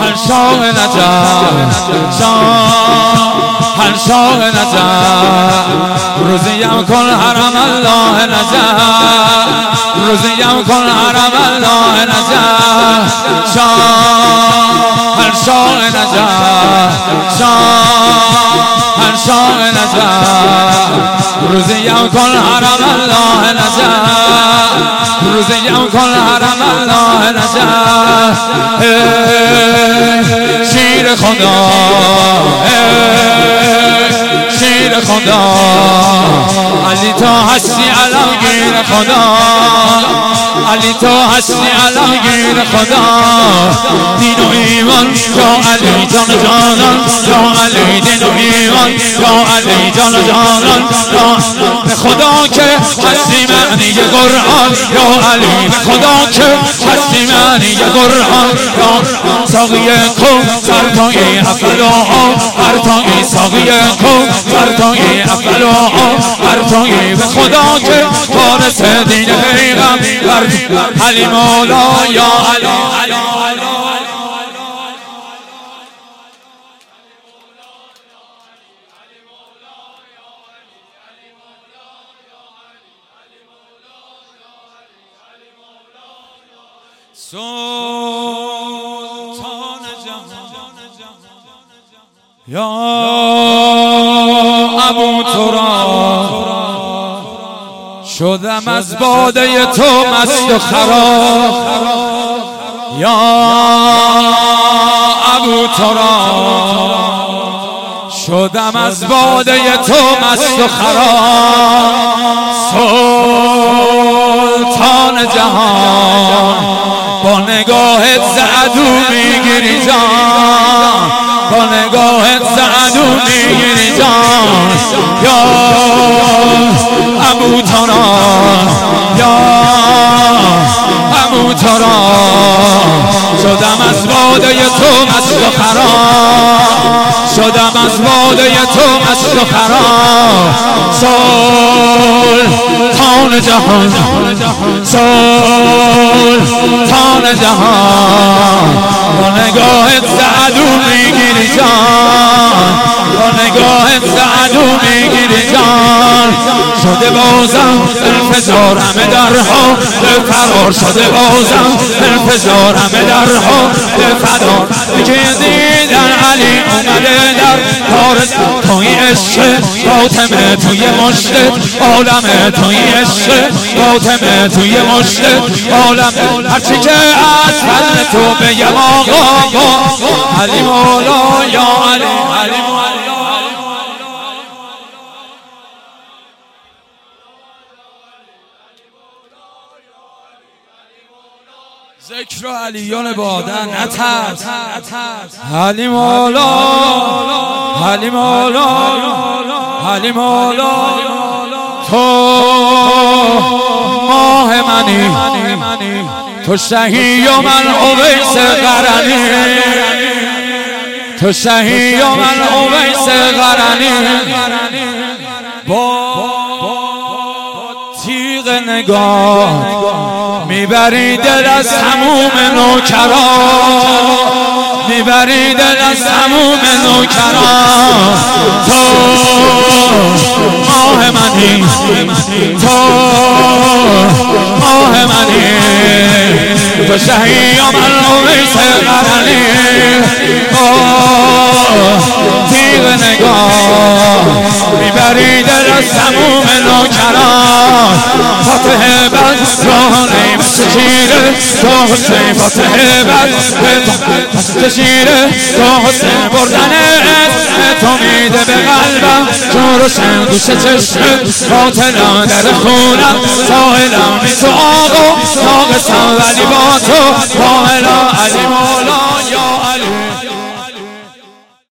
شاه نجف شاه شاه نجف روزیم کن حرم الله نجف روزیم کن حرم الله نجف شاه نجف شاه نجف روزیم کن حرم الله نجف روزیم کن حرم الله نجف شیر خدا شیر خدا علی تو هستی علمگیر خدا علی تو هستی علمگیر خدا دین و ایمان یا علی جان جانان یا علی دین و ایمان یا علی جان جانان به خدا که هستی معنی قرآن یا علی به خدا که هستی معنی قرآن یا ساقی کن سرتای افل و هرتای ساقی کن سرتای افل و هرتای به خدا که وارث دین پیغمبر علی مولا یا علی سلطان جهان یا ابو تراب شدم از باده تو مست و خراب یا ابو تراب شدم از باده تو مست و خراب سلطان جهان با نگاهت زعدو میگیری جان با نگاهت زعدو میگیری جان یا ابو تراب یا ابو تراب شدم از باده تو مست و خراب شدم از باده تو مست و خراب سلطان جهان سلطان جهان با نگاهت زعدو میگیری جان با نگاهت زعدو میگیری جان شده بازم انفجار همه درها به فرار شده بازم انفجار همه درها به فرار که دیدن علی اومده در کارت توی عشق فاطمه توی مشت عالم توی عشق فاطمه توی مشت عالم هرچی که از فضل تو بگم آقا علی مولا یا علی مولا ذکر و علیان بادن نترس علی مولا علی مولا علی مولا تو ماه منی تو شهی و من اویس قرنی تو شهی و من اویس قرنی با تیغ نگاه میبری دل از هموم نوکران میبری دل از هموم نوکران تو ماه منی تو ماه منی تو شهی و من اویس قرنی تیغ نگاه میبری دل از هموم نوکران فاتحه بر راهنه شیره تو حسین فاتحه بر شیره تو حسین بردن اسم تو میده به قلبم چون روشن گوش چشم قاتلان در خونم ساحلم بی تو آقا ناقصم ولی با تو قائلم علی مولا